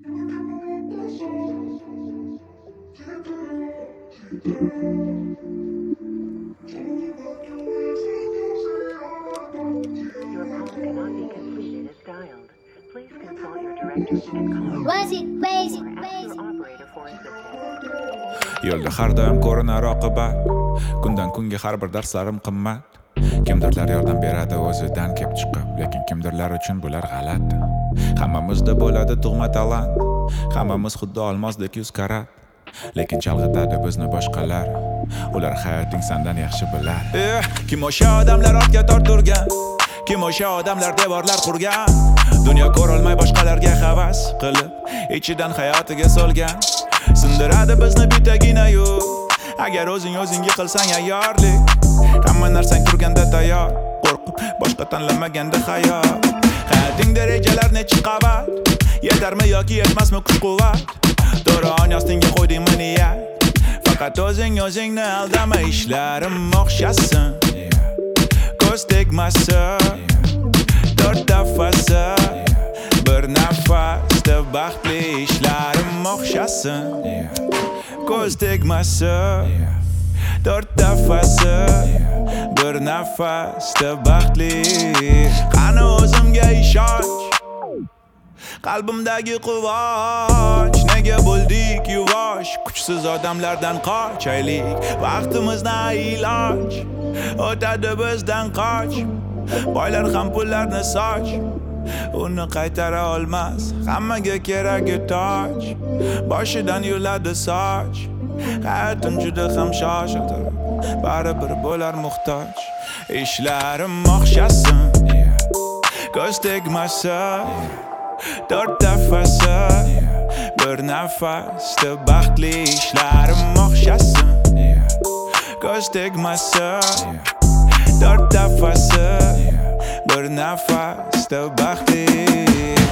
Your call cannot be completed as dialed. Please consult your directory and call Was it crazy? or ask your operator for assistance. Yo'lda har doim ko'rinar oqibat, kundan kunga har bir darslarim qimmat. Kimdirlar yordam beradi o'zidan kelib chiqib, lekin kimdirlar uchun bular g'alati. Hammamizda bo'ladi tug'ma talant, hammamiz xuddi olmosdek 100 karat. Lekin chalg'itadi bizni boshqalar, ular hayoting sendan yaxshi bilar. Kim o'sha odamlar ortga torturgan, kim o'sha odamlar devorlar qurgan, dunyo ko'rolmay boshqalarga havas qilib ichidan hayotiga solgan. Sindiradi bizni bitagina yo'q, agar o'zing yiqilsang ayyorlik. Hamma narsang turganda tayyor, qo'rqib boshqa tanlamaganda hayot. Hayotingda rejalar necha qavat, yetarmi yoki yetmasmi kuch-quvvat? To'g'ri ostingga qo'ydingmi niyat, faqat o'zingni aldama. Ishlarim o'xshasin, ko'z tegmasa, 4 nafasi, bir nafasda baxtli. Ishlarim o'xshasin, ko'z tegmasa, 4 nafasi, bir nafasda baxtli. Qani o'zimga ishonch, qalbimdagi quvonch. Nega bo'ldik yuvosh, kuchsiz odamlardan qochaylik. Vaqtimizdan iloj o'tadi bizdan qoch. Boylar ham pullarni soch, uni qaytara olmas, hammaga keragi toj. Boshidan yuladi soch, hayotim juda ham shoshildi, baribir bo'lar muhtoj. Ishlarim o'xshasin, ko'z tegmasa, 4 nafasi, bir nafasda baxtli. Ishlarim o'xshasin, ko'z tegmasa, 4 nafasi, bir nafasda baxtli.